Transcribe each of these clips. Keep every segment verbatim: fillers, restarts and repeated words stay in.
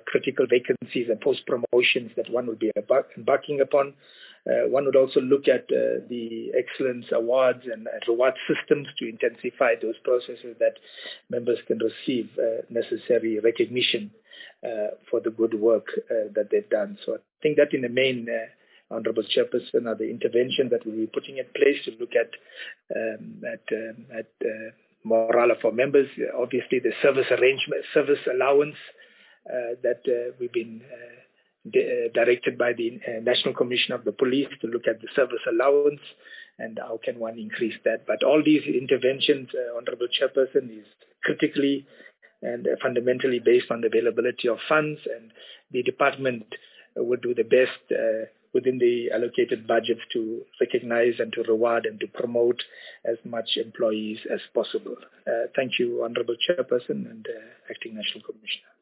critical vacancies and post-promotions that one would be embarking upon. Uh, one would also look at uh, the excellence awards and uh, reward systems to intensify those processes that members can receive uh, necessary recognition uh, for the good work uh, that they've done. So I think that in the main, uh, Honourable Chairperson, are the interventions that we'll be putting in place to look at um, at, um, at uh, morale for members. Obviously, the service arrangement, service allowance uh, that uh, we've been uh, di- uh, directed by the uh, National Commission of the Police to look at the service allowance and how can one increase that. But all these interventions, uh, Honourable Chairperson, is critically and uh, fundamentally based on the availability of funds, and the department uh, would do the best uh, within the allocated budgets to recognize and to reward and to promote as much employees as possible. Uh, thank you, Honourable Chairperson and uh, Acting National Commissioner.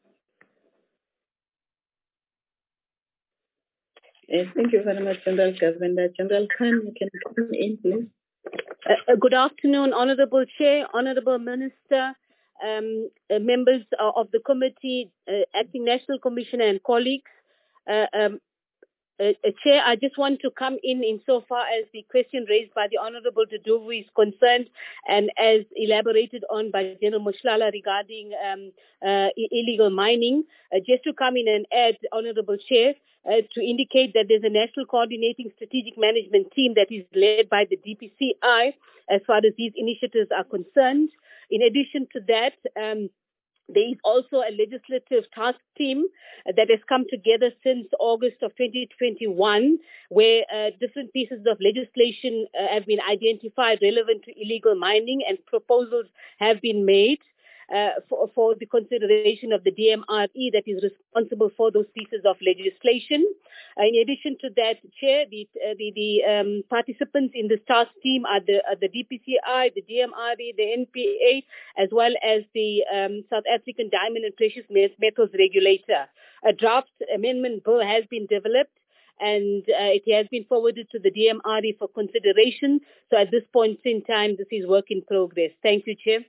Uh, thank you very much, General Governor. General Khan, you can come in, please. Uh, good afternoon, Honourable Chair, Honourable Minister, um, uh, members of the committee, uh, Acting National Commissioner and colleagues. Uh, um, Uh, uh, Chair, I just want to come in insofar as the question raised by the Honourable Duduvu is concerned, and as elaborated on by General Mushlala regarding um, uh, illegal mining. Uh, just to come in and add, Honourable Chair, uh, to indicate that there's a National Coordinating Strategic Management Team that is led by the D P C I as far as these initiatives are concerned. In addition to that, um, there is also a legislative task team that has come together since August of twenty twenty-one, where uh, different pieces of legislation uh, have been identified relevant to illegal mining, and proposals have been made uh, for, for the consideration of the D M R E that is responsible for those pieces of legislation. Uh, in addition to that, Chair, the uh, the, the um, participants in this task team are the, are the D P C I, the D M R E, the N P A, as well as the um, South African Diamond and Precious Metals Regulator. A draft amendment bill has been developed, and uh, it has been forwarded to the D M R E for consideration. So at this point in time, this is work in progress. Thank you, Chair.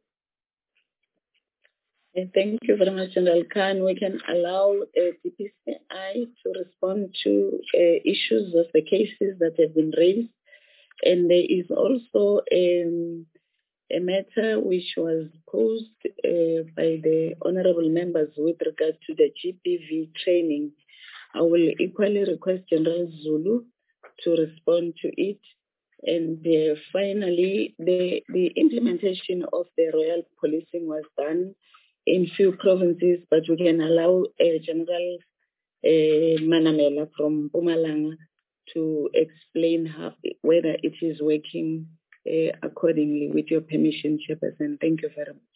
Thank you very much, General Khan. We can allow uh, D P C I to respond to uh, issues of the cases that have been raised. And there is also um, a matter which was posed uh, by the honourable members with regard to the G P V training. I will equally request General Zulu to respond to it. And uh, finally, the, the implementation of the royal policing was done in few provinces, but we can allow uh, General uh, Manamela from Mpumalanga to explain how, whether it is working uh, accordingly. With your permission, Chairperson. Thank you very much.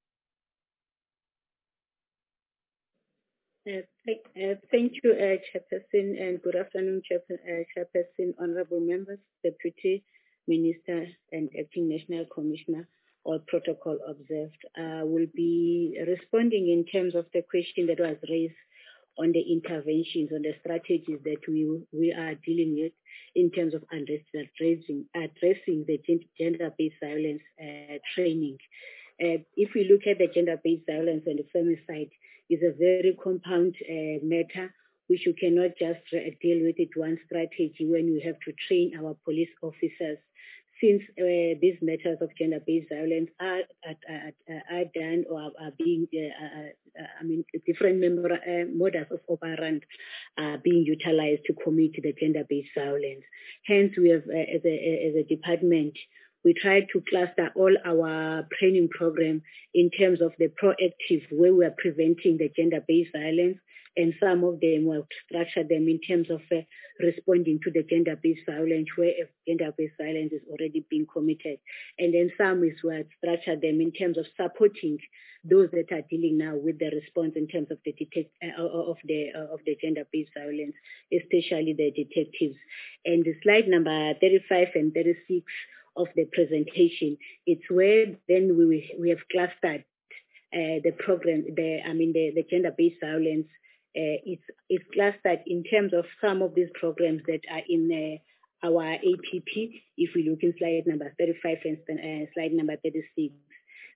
Uh, th- uh, thank you, uh, Chairperson, and good afternoon, Chairperson, uh, Chairperson, honourable members, Deputy Minister, and Acting National Commissioner. All protocol observed. Uh, will be responding in terms of the question that was raised on the interventions, on the strategies that we we are dealing with in terms of addressing addressing the gender-based violence uh, training. Uh, if we look at the gender-based violence and the femicide, is a very compound uh, matter which you cannot just uh, deal with it one strategy when you have to train our police officers. Since uh, these matters of gender-based violence are, are, are, are done or are, are being, uh, uh, I mean, different member, uh, models of operandi are being utilized to commit the gender-based violence. Hence, we have, uh, as, a, as a department, we try to cluster all our training program in terms of the proactive, where we are preventing the gender-based violence, and some of them will structure them in terms of uh, responding to the gender-based violence, where gender-based violence is already being committed. And then some is where structure them in terms of supporting those that are dealing now with the response in terms of the detect uh, of the uh, of the gender-based violence, especially the detectives. And the slide number thirty-five and thirty-six of the presentation, it's where then we we have clustered uh, the program, the I mean the, the gender-based violence. Uh, it's, it's clustered in terms of some of these programs that are in uh, our A P P. If we look in slide number thirty-five and uh, slide number thirty-six,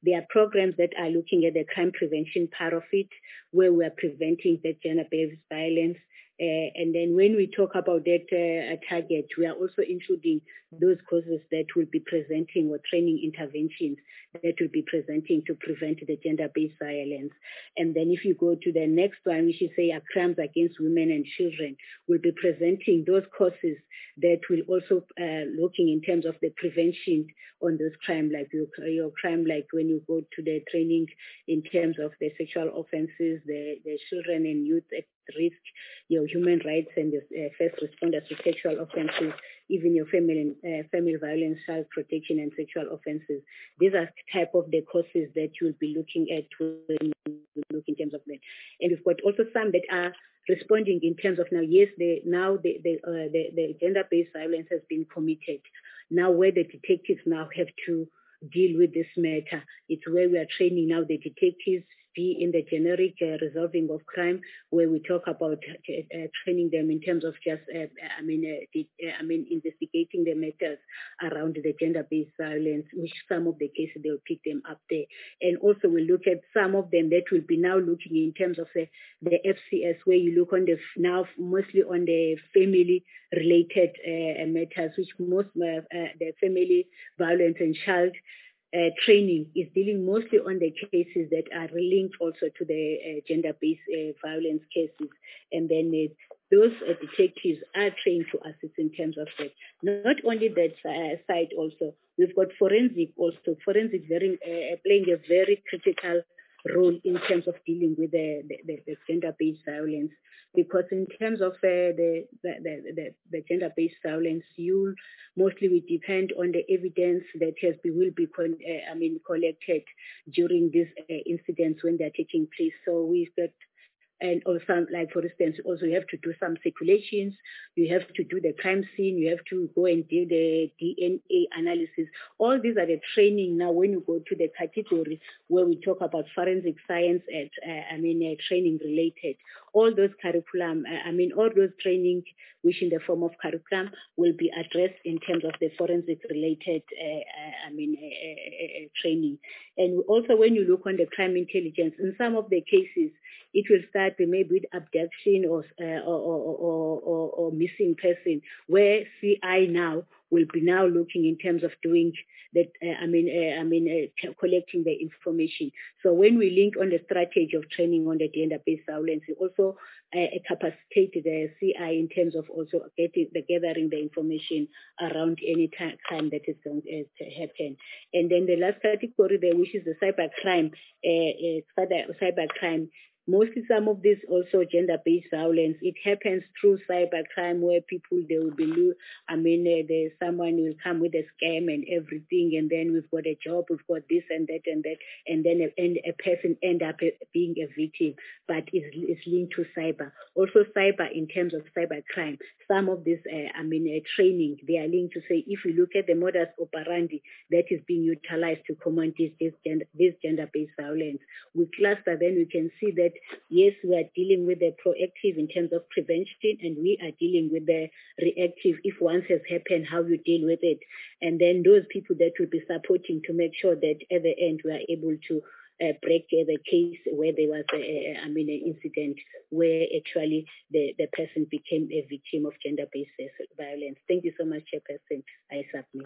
There are programs that are looking at the crime prevention part of it, where we are preventing the gender-based violence. Uh, and then when we talk about that uh, target, we are also including those causes that will be presenting or training interventions that will be presenting to prevent the gender-based violence. And then if you go to the next one, which is say uh, crimes against women and children, we'll be presenting those causes that will also uh, looking in terms of the prevention on those crimes, like your, your crime, like when you go to the training in terms of the sexual offenses, the, the children and youth at risk, your human rights and the uh, first responders to sexual offenses, even your family uh, family violence, child protection and sexual offenses. These are type of the causes that you'll be looking at when you look in terms of that. And we've got also some that are responding in terms of now, yes, they, now the, the, uh, the, the gender-based violence has been committed. Now where the detectives now have to deal with this matter, it's where we are training now the detectives, be in the generic uh, resolving of crime, where we talk about uh, uh, training them in terms of just, uh, I mean, uh, the, uh, I mean, investigating the matters around the gender-based violence, which some of the cases they'll pick them up there, and also we look at some of them that will be now looking in terms of the, the F C S, where you look on the now mostly on the family-related uh, matters, which most uh, uh, the family violence and child Uh, training is dealing mostly on the cases that are linked also to the uh, gender-based uh, violence cases. And then uh, those uh, detectives are trained to assist in terms of that. Not only that uh, side also, we've got forensic also. Forensic very, uh, playing a very critical role in terms of dealing with the, the, the, the gender-based violence. Because in terms of uh, the, the, the, the gender-based violence, you mostly we depend on the evidence that has be, will be con, uh, I mean, collected during these uh, incidents when they're taking place. So we've got, and also, like for instance, also you have to do some circulations, you have to do the crime scene, you have to go and do the D N A analysis. All these are the training now when you go to the category where we talk about forensic science and, uh, I mean, uh, training related. All those curriculum, uh, I mean, all those training, which in the form of curriculum will be addressed in terms of the forensic related, uh, uh, I mean, uh, uh, uh, training. And also when you look on the crime intelligence, in some of the cases, it will start maybe with abduction or, uh, or, or, or, or missing person, where C I now will be now looking in terms of doing that, uh, I mean, uh, I mean, uh, collecting the information. So when we link on the strategy of training on the gender-based violence, we also uh, capacitate the C I in terms of also getting the gathering the information around any crime that is going to happen. And then the last category there, which is the cyber crime, uh, uh, cyber, cyber crime. Mostly some of this also gender-based violence. It happens through cybercrime where people, they will be, I mean, uh, there's someone will come with a scam and everything, and then we've got a job, we've got this and that and that, and then a, and a person end up being a victim, but it's, it's linked to cyber. Also cyber in terms of cybercrime. Some of this, uh, I mean, uh, training, they are linked to say, if you look at the modus operandi that is being utilized to combat this, this, gender, this gender-based violence, we cluster, then we can see that yes, we are dealing with the proactive in terms of prevention, and we are dealing with the reactive. If once has happened, how you deal with it. And then those people that will be supporting to make sure that at the end we are able to uh, break uh, the case where there was, a, I mean, an incident where actually the, the person became a victim of gender-based violence. Thank you so much, Chairperson. I submit.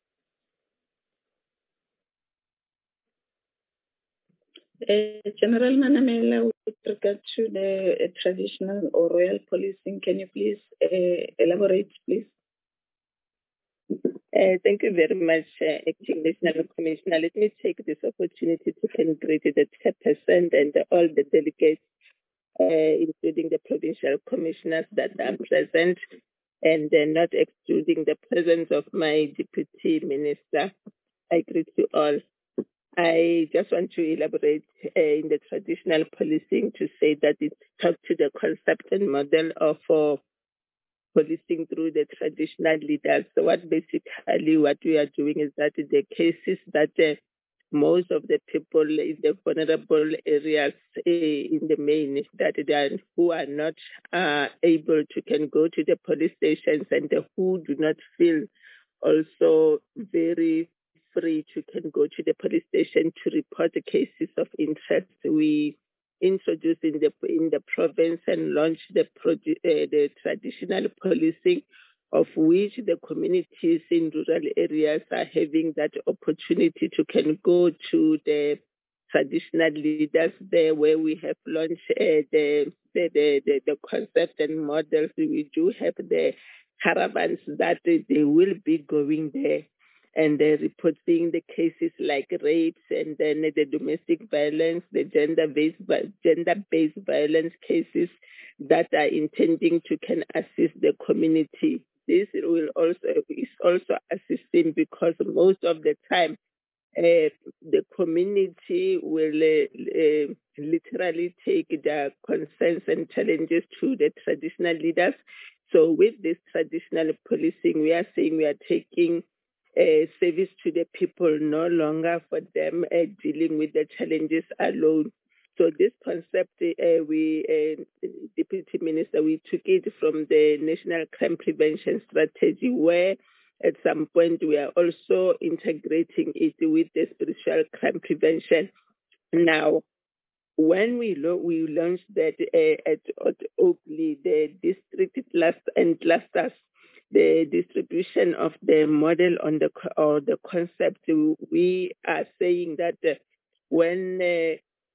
Uh, General Manamela, with regard to the uh, traditional or royal policing, can you please uh, elaborate, please? Uh, thank you very much, uh, Acting National Commissioner. Let me take this opportunity to congratulate the chairperson and all the delegates, uh, including the provincial commissioners that are present, and uh, not excluding the presence of my deputy minister. I greet you all. I just want to elaborate uh, in the traditional policing to say that it talks to the concept and model of uh, policing through the traditional leaders. So what basically what we are doing is that the cases that uh, most of the people in the vulnerable areas uh, in the main that they are, who are not uh, able to can go to the police stations and uh, who do not feel also very free to can go to the police station to report the cases of interest. We introduced in the in the province and launched the produ- uh, the traditional policing, of which the communities in rural areas are having that opportunity to can go to the traditional leaders there, where we have launched uh, the, the, the, the, the concept and models. We do have the caravans that they will be going there and uh, reporting the cases like rapes and then the domestic violence, the gender-based gender-based violence cases that are intending to can assist the community. This will also is also assisting because most of the time uh, the community will uh, uh, literally take their concerns and challenges to the traditional leaders. So with this traditional policing, we are saying we are taking uh, service to the people, no longer for them uh, dealing with the challenges alone. So this concept, uh, we, uh, Deputy Minister, we took it from the National Crime Prevention Strategy, where at some point we are also integrating it with the spiritual crime prevention. Now, when we lo- we launched that uh, at, at Oakley, the district cluster and clusters, the distribution of the model on the or the concept, we are saying that uh, when uh,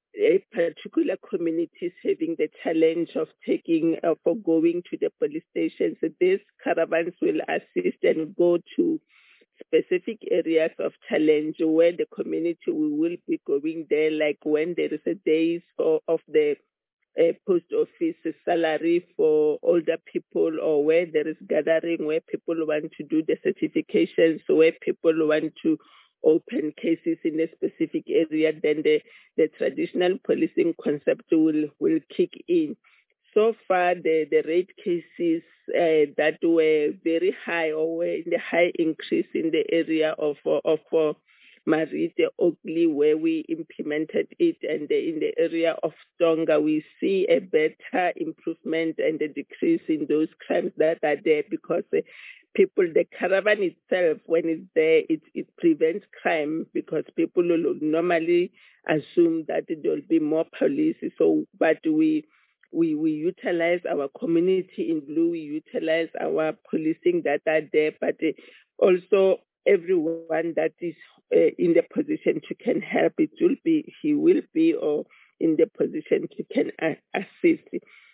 a particular community is having the challenge of taking uh, for going to the police stations, these caravans will assist and go to specific areas of challenge where the community will be going there, like when there is a days for, of the uh, post office salary for older people, or where there is gathering where people want to do the certifications, where people want to open cases in a specific area, then the, the traditional policing concept will, will kick in. So far, the, the rape cases uh, that were very high or were in the high increase in the area of of uh, Marite, Oakley, where we implemented it, and in the area of Tonga, we see a better improvement and a decrease in those crimes that are there because uh, people, the caravan itself, when it's there, it, it prevents crime because people will normally assume that there will be more police. So, but we We, we utilize our community in blue, we utilize our policing that are there, but uh, also everyone that is uh, in the position to can help, it will be, he will be or in the position to can uh, assist.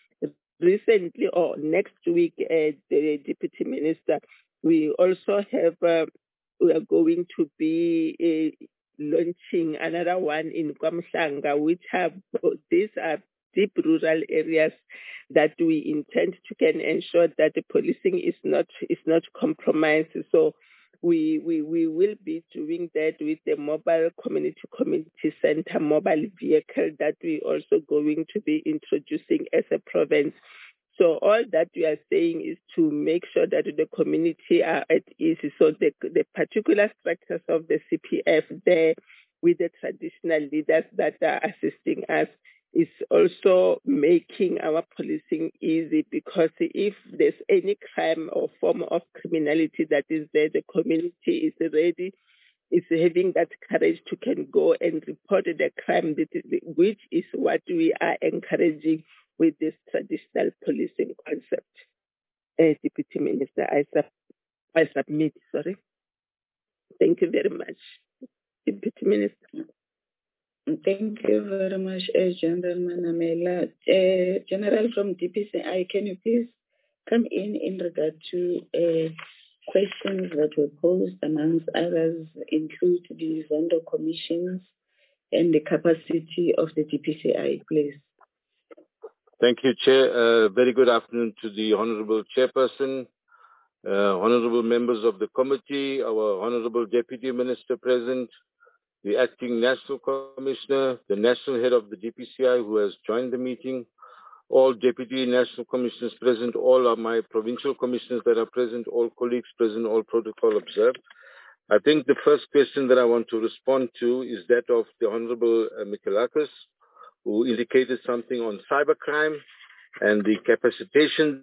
Recently or next week, uh, the Deputy Minister, we also have, uh, we are going to be uh, launching another one in Kwamhlanga, which have, these are deep rural areas that we intend to can ensure that the policing is not is not compromised. So we we we will be doing that with the mobile community community center mobile vehicle that we also going to be introducing as a province. So all that we are saying is to make sure that the community are at ease. So the the particular structures of the C P F there with the traditional leaders that are assisting us is also making our policing easy, because if there's any crime or form of criminality that is there, the community is ready, is having that courage to can go and report the crime, which is what we are encouraging with this traditional policing concept. Uh, Deputy Minister, I, sub- I submit, sorry. Thank you very much, Deputy Minister. Thank you very much, uh, General Manamela. Uh, General from D P C I, can you please come in in regard to uh, questions that were posed, amongst others, include the Zondo commissions and the capacity of the D P C I, please? Thank you, Chair. Uh, very good afternoon to the Honourable Chairperson, uh, Honourable members of the committee, our Honourable Deputy Minister present, the Acting National Commissioner, the National Head of the D P C I who has joined the meeting, all Deputy National Commissioners present, all of my provincial commissioners that are present, all colleagues present, all protocol observed. I think the first question that I want to respond to is that of the Honourable uh, Mikalakis, who indicated something on cybercrime and the capacitation.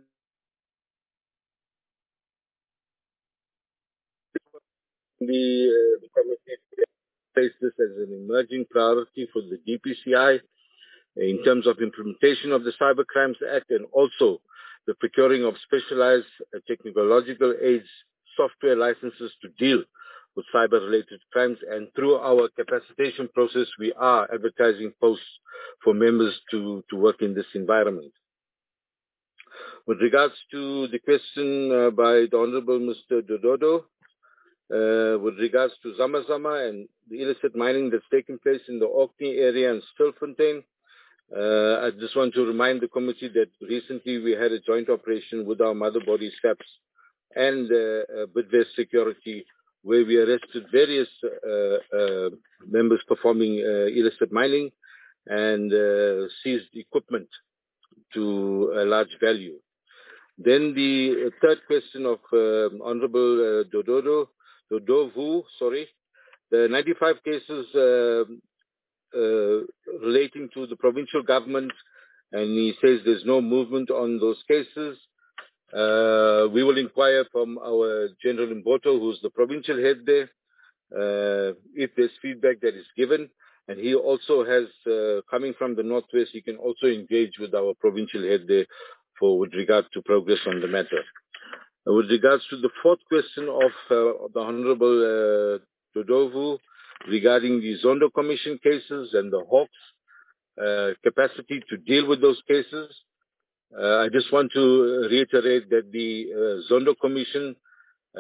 the, uh, the committee placed this as an emerging priority for the D P C I in terms of implementation of the Cyber Crimes Act and also the procuring of specialized uh, technological aids, software licenses to deal with cyber-related crimes. And through our capacitation process, we are advertising posts for members to, to work in this environment. With regards to the question uh, by the Honorable Mister Dododo, uh, with regards to Zama Zama and the illicit mining that's taking place in the Orkney area and Stilfontein, uh, I just want to remind the committee that recently we had a joint operation with our mother body SAPS and uh, uh, Bidvest Security, where we arrested various uh, uh, members performing uh, illicit mining and uh, seized equipment to a large value. Then the third question of uh, Honorable uh, Dododo, Dodovu, sorry, the ninety-five cases uh, uh, relating to the provincial government, and he says there's no movement on those cases. Uh, we will inquire from our General Mboto, who's the provincial head there, uh, if there's feedback that is given. And he also has, uh, coming from the Northwest, he can also engage with our provincial head there for with regard to progress on the matter. Uh, with regards to the fourth question of uh, the Honorable uh, Dodovu regarding the Zondo Commission cases and the Hawks uh, capacity to deal with those cases, uh, I just want to reiterate that the uh, Zondo Commission uh,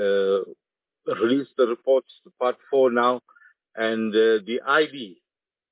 uh, released the reports, part four now, and uh, the I D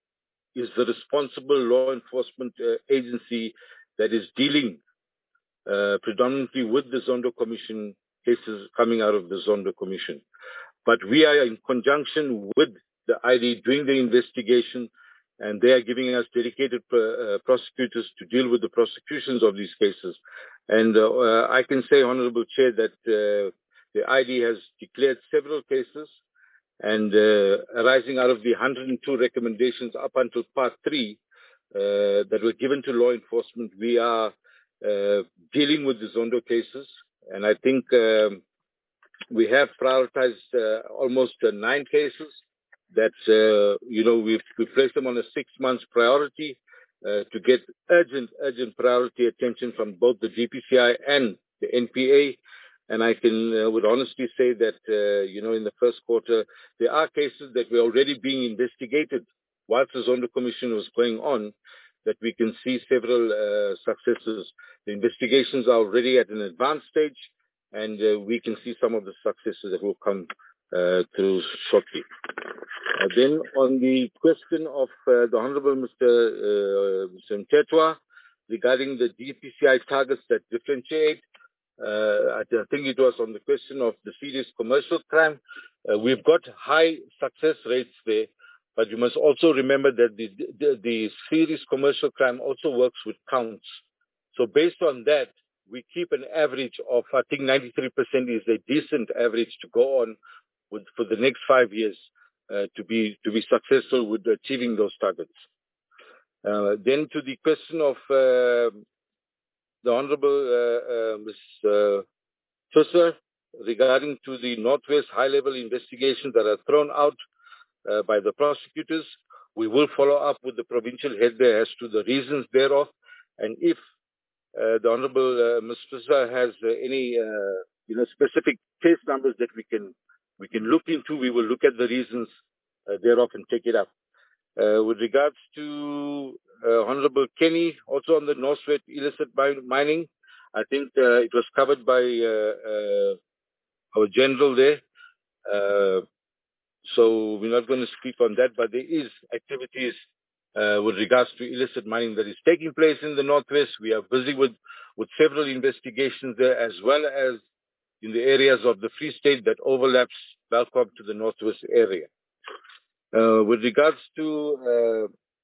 is the responsible law enforcement uh, agency that is dealing uh, predominantly with the Zondo Commission cases coming out of the Zondo Commission. But we are in conjunction with the I D doing the investigation, and they are giving us dedicated uh, prosecutors to deal with the prosecutions of these cases. And uh, uh, I can say, Honorable Chair, that uh, the I D has declared several cases, and uh, arising out of the one hundred two recommendations up until part three uh, that were given to law enforcement, we are uh, dealing with the Zondo cases. And I think um, we have prioritized uh, almost uh, nine cases that, uh, you know, we've, we've placed them on a six months priority uh, to get urgent, urgent priority attention from both the D P C I and the N P A. And I can, uh, would honestly say that, uh, you know, in the first quarter, there are cases that were already being investigated whilst the Zondo Commission was going on, that we can see several uh, successes. The investigations are already at an advanced stage, and uh, we can see some of the successes that will come uh, through shortly. Uh, then on the question of uh, the Honorable Mister Uh, Mister Mtetwa regarding the D P C I targets that differentiate, Uh, I think it was on the question of the serious commercial crime. Uh, we've got high success rates there, but you must also remember that the, the, the serious commercial crime also works with counts. So based on that, we keep an average of, I think ninety-three percent is a decent average to go on with for the next five years uh, to be to be successful with achieving those targets. Uh, then to the question of uh, the Honorable uh, uh, Miz Uh, Fisher regarding to the Northwest high-level investigations that are thrown out uh, by the prosecutors, we will follow up with the provincial head there as to the reasons thereof. And if uh, the Honorable uh, Miz Fisher has uh, any uh, you know, specific case numbers that we can we can look into, we will look at the reasons uh, thereof and take it up. Uh, with regards to uh, Honorable Kenny, also on the Northwest illicit mining, I think uh, it was covered by uh, uh, our general there. Uh, so we're not going to speak on that, but there is activities uh, with regards to illicit mining that is taking place in the Northwest. We are busy with, with several investigations there, as well as in the areas of the Free State that overlaps Belcom to the Northwest area. Uh, with regards to, uh,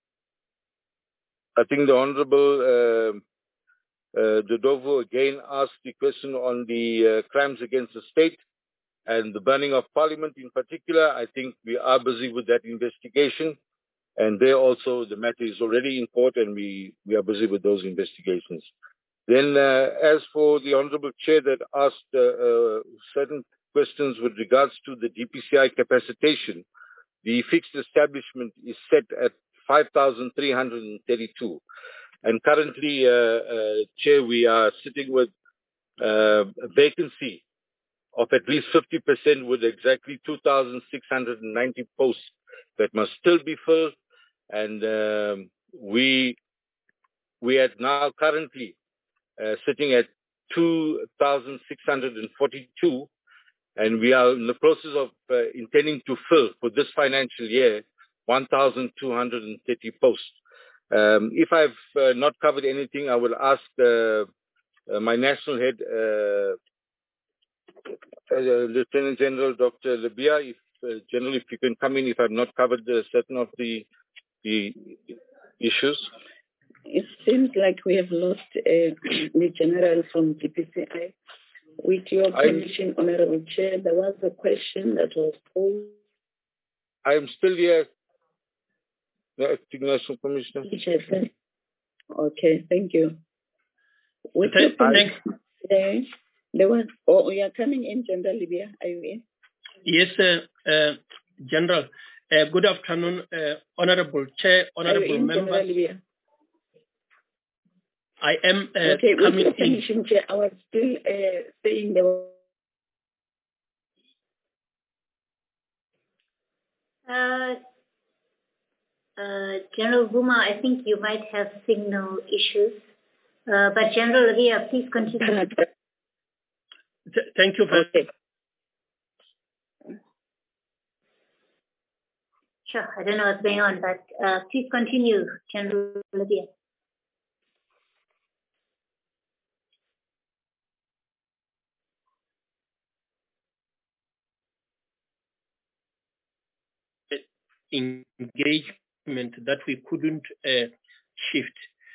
I think the Honorable uh, uh, Dodovo again asked the question on the uh, crimes against the state and the burning of Parliament in particular. I think we are busy with that investigation, and there also the matter is already in court, and we, we are busy with those investigations. Then uh, as for the Honorable Chair that asked uh, uh, certain questions with regards to the D P C I capacitation. The fixed establishment is set at five thousand three hundred thirty-two. And currently, uh, uh, Chair, we are sitting with uh, a vacancy of at least fifty percent with exactly two thousand six hundred ninety posts that must still be filled. And um, we we are now currently uh, sitting at two thousand six hundred forty-two, and we are in the process of uh, intending to fill for this financial year one thousand two hundred thirty posts. Um, if I've uh, not covered anything, I will ask uh, uh, my national head, uh, uh, Lieutenant General Doctor Libia, if uh, General, if you can come in if I've not covered uh, certain of the the issues. It seems like we have lost uh, the General from D P C I. With your permission, I'm, Honorable Chair, there was a question that was posed. I am still here, the Acting National Commissioner. Okay, thank you. With Thank, your permission, uh, there was, oh, you are coming in, General Libya, are you in? Yes, uh, uh, General. Uh, good afternoon, uh, Honorable Chair, Honorable in, members. General Libya? I am uh, okay, coming with your in. permission, Chair, I was still uh, saying there was Uh, uh, General Zuma, I think you might have signal issues. Uh, but General Ria, please continue. Th- thank you very okay. Sure, I don't know what's going on, but uh, please continue, General Ria. Engagement that we couldn't uh, shift.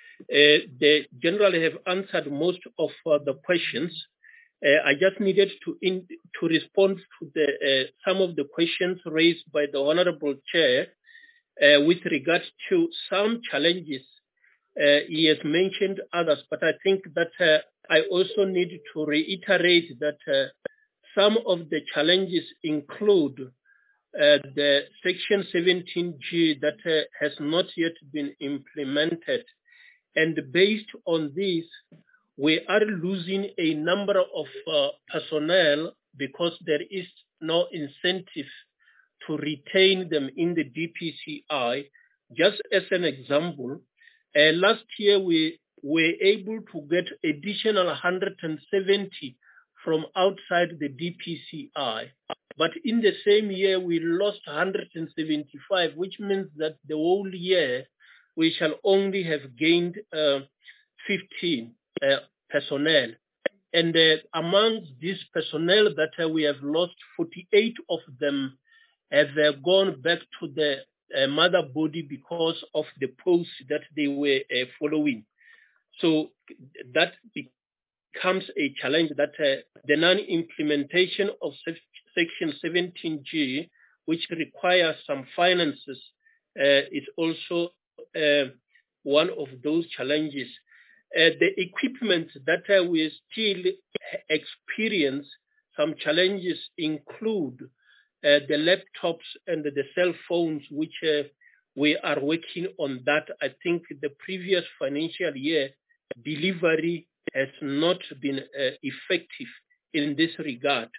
Uh, the General have answered most of uh, the questions. Uh, I just needed to in, to respond to the uh, some of the questions raised by the Honorable Chair uh, with regard to some challenges. Uh, he has mentioned others, but I think that uh, I also need to reiterate that uh, some of the challenges include Uh, the Section seventeen G that uh, has not yet been implemented. And based on this, we are losing a number of uh, personnel because there is no incentive to retain them in the D P C I. Just as an example, uh, last year we were able to get additional one hundred seventy from outside the D P C I. But in the same year, we lost one hundred seventy-five, which means that the whole year we shall only have gained uh, fifteen uh, personnel. And uh, amongst these personnel that uh, we have lost, forty-eight of them have uh, gone back to the uh, mother body because of the posts that they were uh, following. So that becomes a challenge that uh, the non-implementation of Section seventeen G, which requires some finances, uh, is also uh, one of those challenges. Uh, the equipment that uh, we still experience some challenges include uh, the laptops and the cell phones, which uh, we are working on that. I think the previous financial year delivery has not been uh, effective in this regard.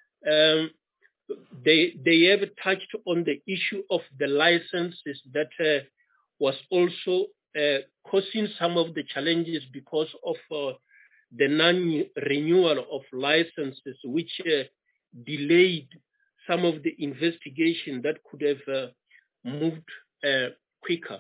Um, they they have touched on the issue of the licenses that uh, was also uh, causing some of the challenges because of uh, the non-renewal of licenses, which uh, delayed some of the investigation that could have uh, moved uh, quicker.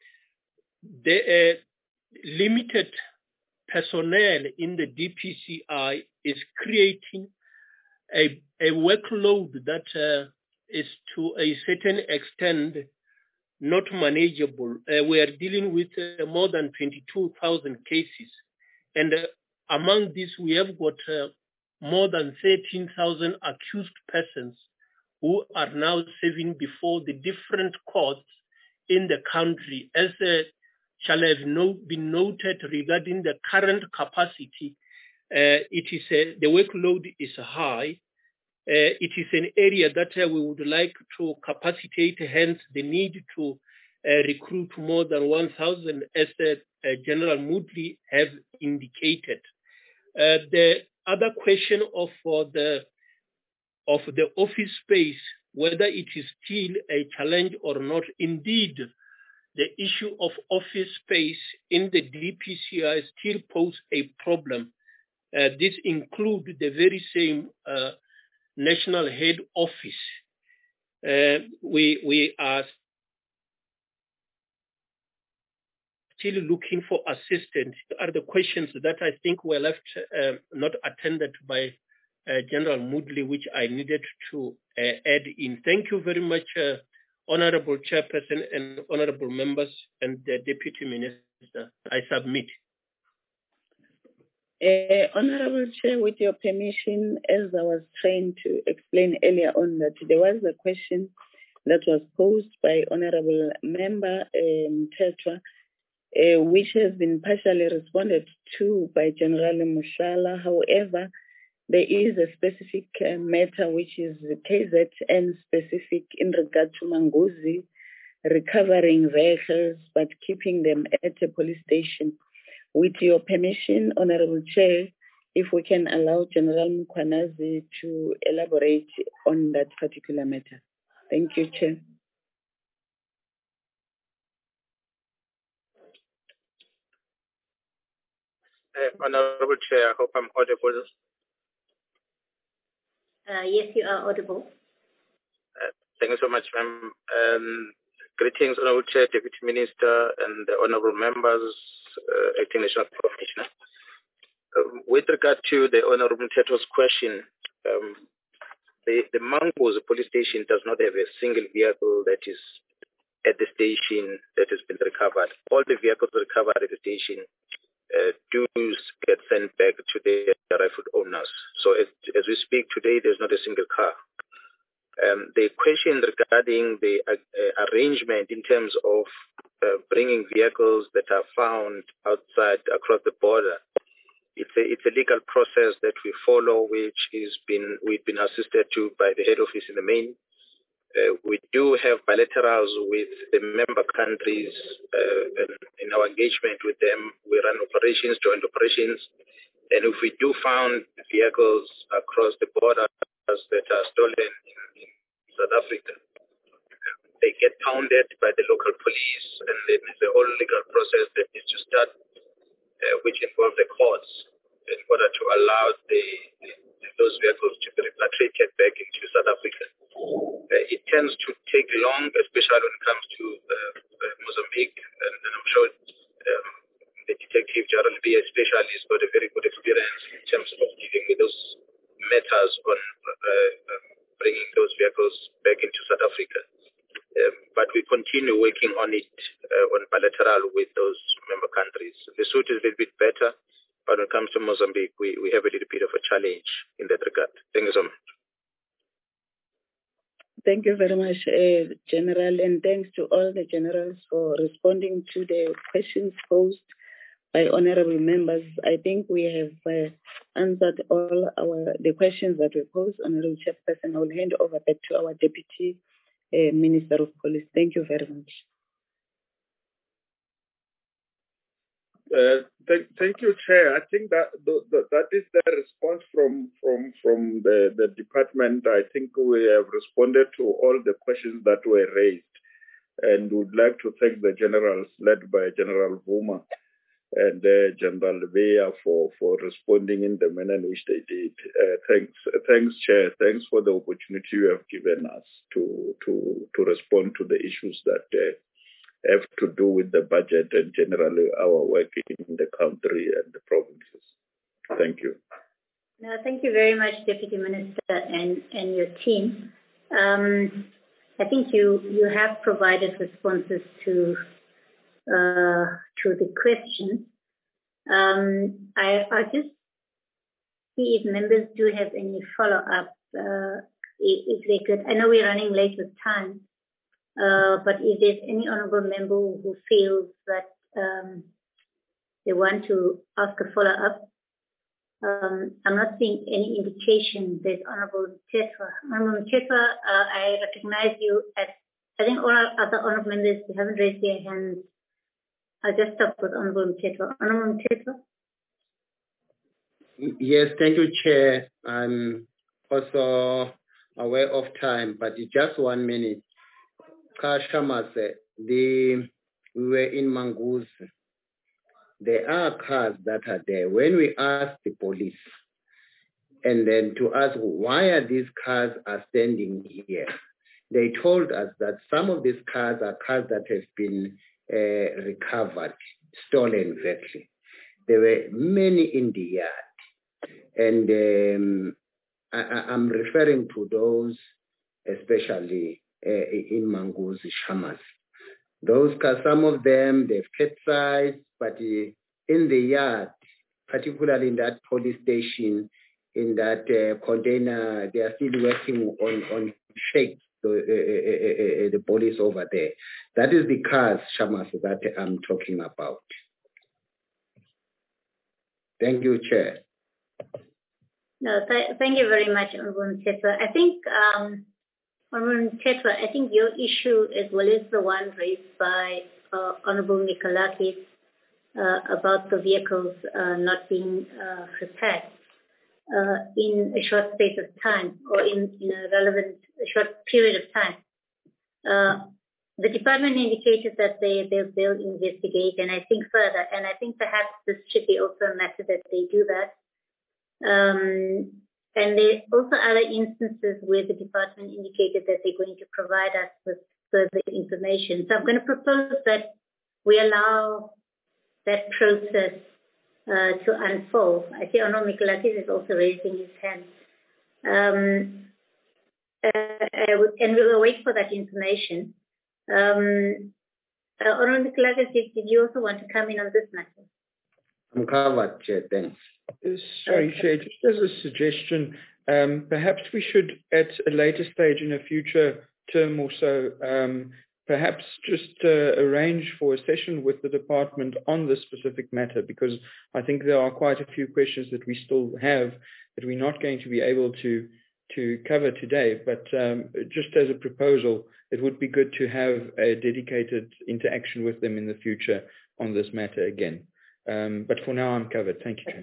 The uh, limited personnel in the D P C I is creating A, a workload that uh, is to a certain extent not manageable. Uh, we are dealing with uh, more than twenty-two thousand cases. And uh, among these, we have got uh, more than thirteen thousand accused persons who are now serving before the different courts in the country. As uh, shall have no, been noted regarding the current capacity, uh, it is uh, the workload is high. Uh, it is an area that uh, we would like to capacitate, hence the need to uh, recruit more than one thousand, as uh, uh, General Moodley have indicated. Uh, the other question of uh, the of the office space, whether it is still a challenge or not, indeed, the issue of office space in the D P C I still pose a problem. Uh, this includes the very same uh, national head office. Uh, we, we are still looking for assistance. Are the questions that I think were left uh, not attended by uh, General Moodley, which I needed to uh, add in. Thank you very much, uh, Honorable Chairperson and Honorable Members and the Deputy Minister. I submit. Uh, Honorable Chair, with your permission, as I was trying to explain earlier on, that there was a question that was posed by Honorable Member um, Tetra, uh, which has been partially responded to by General Mushala. However, there is a specific uh, matter which is K Z N specific in regard to Manguzi recovering vehicles but keeping them at a police station. With your permission, Honorable Chair, if we can allow General Mkhwanazi to elaborate on that particular matter. Thank you, Chair. Uh, Honorable Chair, I hope I'm audible. Uh, yes, you are audible. Uh, thank you so much, ma'am. Um, greetings, Honorable Chair, Deputy Minister, and the Honorable Members, uh, Acting National Commissioner. Um, with regard to the Honorable Teto's question, um, the, the Mango's police station does not have a single vehicle that is at the station that has been recovered. All the vehicles recovered at the station uh, do get sent back to the rightful owners. So as, as we speak today, there's not a single car. Um, the question regarding the uh, uh, arrangement in terms of uh, bringing vehicles that are found outside across the border, it's a, it's a legal process that we follow, which is been we've been assisted to by the head office in the main. Uh, we do have bilaterals with the member countries uh, and in our engagement with them. We run operations, joint operations, and if we do find vehicles across the border that are stolen in, in South Africa, they get pounded by the local police, and then there's a whole legal process that needs to start, uh, which involves the courts in order to allow the, the, those vehicles to be repatriated back into South Africa. Uh, it tends to take long, especially when it comes to uh, uh, Mozambique, and, and I'm sure um, the detective, General B, especially, has got a very good experience in terms of dealing with those matters on uh, um, bringing those vehicles back into South Africa. Um, but we continue working on it uh, on bilateral with those member countries. The suit is a little bit better, but when it comes to Mozambique, we, we have a little bit of a challenge in that regard. Thank you so much. Thank you very much, uh, General, and thanks to all the generals for responding to the questions posed by honorable members. I think we have uh, answered all our the questions that were posed. Honorable Chairperson, I will hand over back to our Deputy uh, Minister of Police. Thank you very much. Uh, thank, thank you, Chair. I think that the, the, that is the response from from from the, the department. I think we have responded to all the questions that were raised, and would like to thank the generals led by General Vuma and uh, General Vea for for responding in the manner in which they did. Uh, thanks, thanks, Chair. Thanks for the opportunity you have given us to to to respond to the issues that Uh, have to do with the budget and generally our work in the country and the provinces. Thank you. No, thank you very much, Deputy Minister and, and your team. Um, I think you, you have provided responses to uh, to the questions. Um, I, I'll just see if members do have any follow-up, uh, if, if they could. I know we're running late with time. Uh, but if there's any honorable member who feels that um, they want to ask a follow-up, Um, I'm not seeing any indication. There's Honorable Mthethwa. Honorable Mthethwa, uh, I recognize you as, I think all our other honorable members who haven't raised their hands. I'll just stop with Honorable Mthethwa. Honorable Mthethwa? Yes, thank you, Chair. I'm also aware of time, but it's just one minute. Kashamase, the we were in Manguzi. There are cars that are there. When we asked the police, and then to ask why are these cars are standing here, they told us that some of these cars are cars that have been uh, recovered, stolen virtually. There were many in the yard. And um, I, I'm referring to those, especially uh, in Manguzi, Shamas. Those cars, some of them, they've capsized, but uh, in the yard, particularly in that police station, in that uh, container, they are still working on, on shakes, the, uh, uh, uh, the police over there. That is the cars, Shamas, that I'm talking about. Thank you, Chair. No, th- thank you very much, Honorable Mthethwa. I think, um, Honorable Mthethwa, I think your issue as well is the one raised by uh, Honorable Mikalakis uh, about the vehicles uh, not being uh, repaired uh, in a short space of time or in, in a relevant a short period of time. Uh, the department indicated that they, they, they'll investigate and I think further, and I think perhaps this should be also a matter that they do that. Um, and there are also other instances where the department indicated that they're going to provide us with further information. So I'm going to propose that we allow that process uh, to unfold. I see Honorable Mikalakis is also raising his hand. Um, uh, I would, and we will wait for that information. Um, uh, Honorable Mikalakis, did, did you also want to come in on this matter? I'm covered, Chair. Thanks. Sorry, Chair, just as a suggestion, um, perhaps we should, at a later stage in a future term or so, um, perhaps just uh, arrange for a session with the department on this specific matter, because I think there are quite a few questions that we still have that we're not going to be able to to cover today. But um, just as a proposal, it would be good to have a dedicated interaction with them in the future on this matter again. Um, but for now, I'm covered. Thank you, Chair.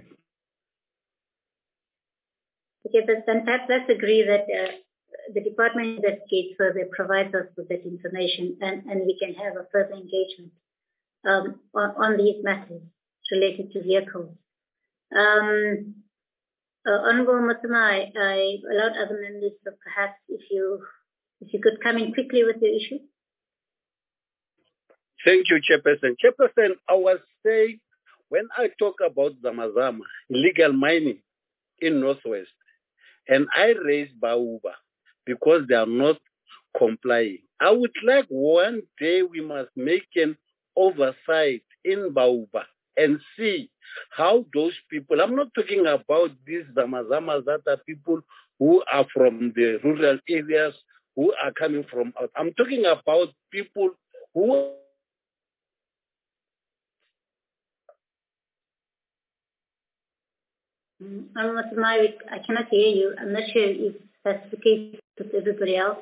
Okay, but then perhaps let's agree that uh, the department investigates further, provides us with that information, and, and we can have a further engagement um, on, on these matters related to vehicles. Um, uh, Honorable Motuma, I, I allowed other members, so perhaps if you if you could come in quickly with the issue. Thank you, Chairperson. Chairperson, I was saying, when I talk about Zamazama, illegal mining in Northwest, and I raise Bauba because they are not complying, I would like one day we must make an oversight in Bauba and see how those people, I'm not talking about these Zamazamas that are people who are from the rural areas, who are coming from out. I'm talking about people who I'm not my, I cannot hear you. I'm not sure if that's the case with everybody else.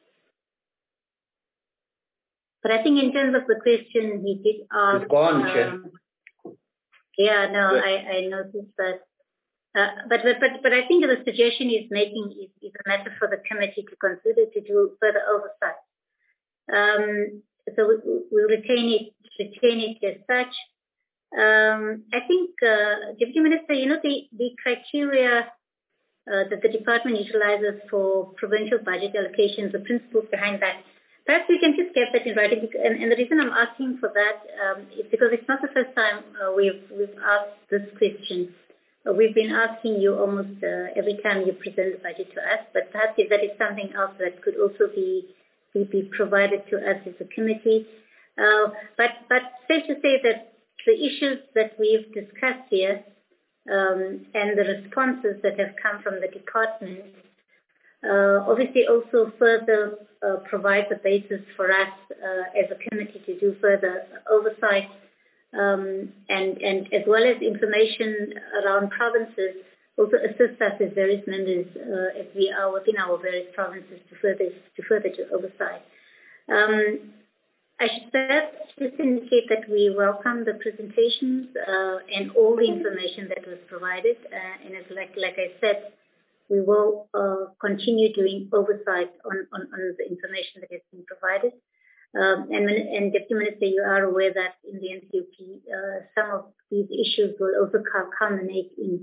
But I think in terms of the question he did ask. It's gone, um, Chair. Yeah, no, Yes. I, I noticed that. Uh, but, but but but I think the suggestion he's making is, is a matter for the committee to consider to do further oversight. Um, so we, we'll retain it, retain it as such. Um, I think, uh, Deputy Minister, you know, the, the criteria uh, that the department utilizes for provincial budget allocations, the principles behind that, perhaps we can just get that in writing. And, and the reason I'm asking for that um, is because it's not the first time uh, we've, we've asked this question. Uh, we've been asking you almost uh, every time you present the budget to us, but perhaps if that is something else that could also be, be, be provided to us as a committee. Uh, but, but safe to say that the issues that we've discussed here um, and the responses that have come from the department uh, obviously also further uh, provide the basis for us uh, as a committee to do further oversight um, and, and as well as information around provinces, also assist us as various members uh, as we are within our various provinces to further to further to oversight. Um, I should perhaps just indicate that we welcome the presentations uh, and all the information that was provided. Uh, and as like like I said, we will uh, continue doing oversight on, on, on the information that has been provided. Um, and, and Deputy Minister, you are aware that in the N C O P, uh, some of these issues will also culminate in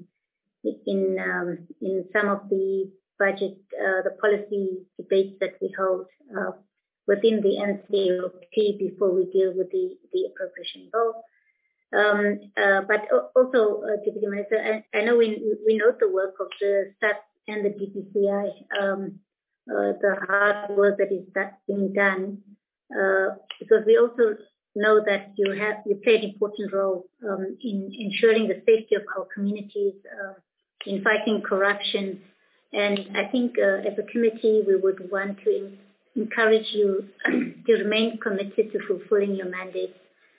in um, in some of the budget, uh, the policy debates that we hold uh, within the N C O P before we deal with the, the appropriation bill. Um, uh, but also, uh, Deputy Minister, I, I know we, we note the work of the S A T and the D P C I, um, uh, the hard work that is that being done, uh, because we also know that you have you play an important role um, in ensuring the safety of our communities, uh, in fighting corruption. And I think uh, as a committee, we would want to in- encourage you to remain committed to fulfilling your mandate.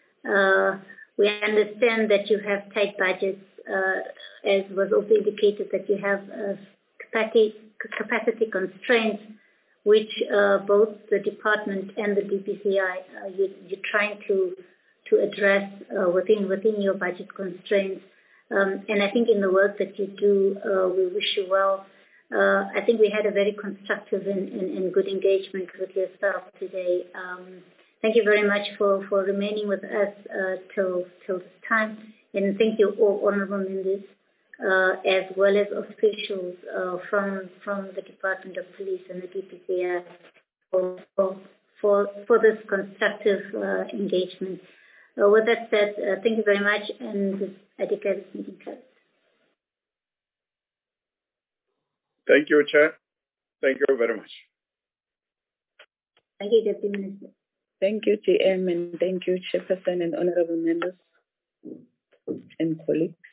Uh, we understand that you have tight budgets, uh, as was also indicated that you have uh, capacity, capacity constraints, which uh, both the department and the D P C I, uh, you, you're trying to to address uh, within within your budget constraints. Um, and I think in the work that you do, uh, we wish you well. Uh, I think we had a very constructive and, and, and good engagement with yourself today. Um, thank you very much for, for remaining with us uh, till till this time, and thank you all honourable members, uh, as well as officials uh, from from the Department of Police and the D P C I for for for, for this constructive uh, engagement. Uh, with that said, uh, thank you very much, and I declare this meeting closed. Thank you, Chair. Thank you very much. Thank you, Deputy Minister. Thank you, T M, and thank you, Chairperson and honorable members and colleagues.